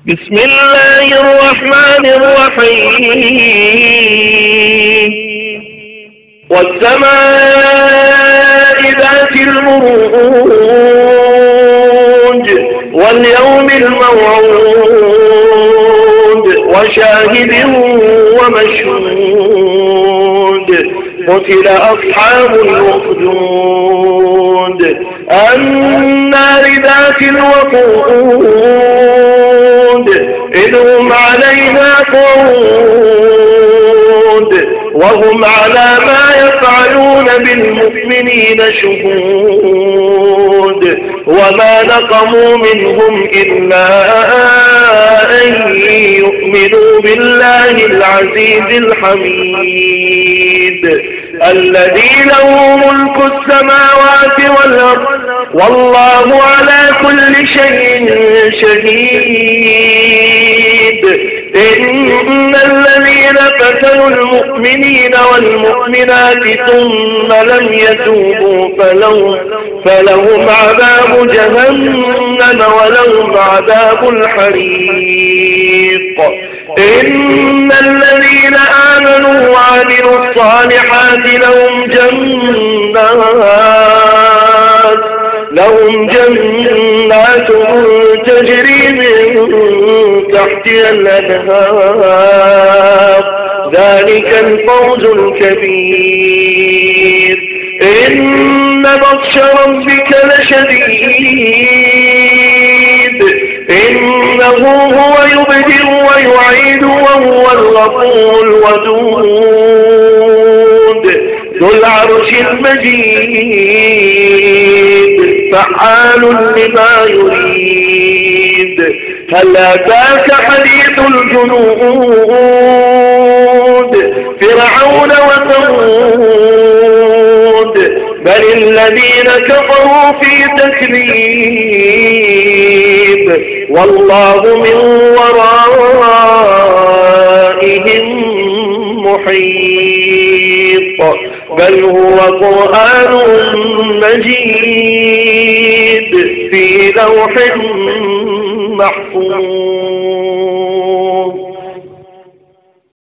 بسم الله الرحمن الرحيم. والسماء ذات البروج واليوم الموعود وشاهد ومشهود قتل أصحاب الأخدود النار ذات الوقود إذ هم عليها قعود وهم على ما يفعلون بالمؤمنين شهود وما نقموا منهم إلا أن يؤمنوا بالله العزيز الحميد الذي له ملك السماوات والأرض والله على كل شيء شهيد. إن الذين فتنوا المؤمنين والمؤمنات ثم لم يتوبوا فلهم عذاب جهنم ولهم عذاب الحريق. إن الذين آمنوا وعملوا الصالحات لهم جنات تجري من تحتها الأنهار ذلك الفوز الكبير. إن بطش ربك لشديد إنه هو يبدئ ويعيد وهو الغفور الودود ذو العرش المجيد فعال لما يريد. هل أتاك حديث الجنود فرعون وثمود بل الذين كفروا في تكذيب والله من ورائهم محيط بل هو قرآن مجيد في لوح محفوظ.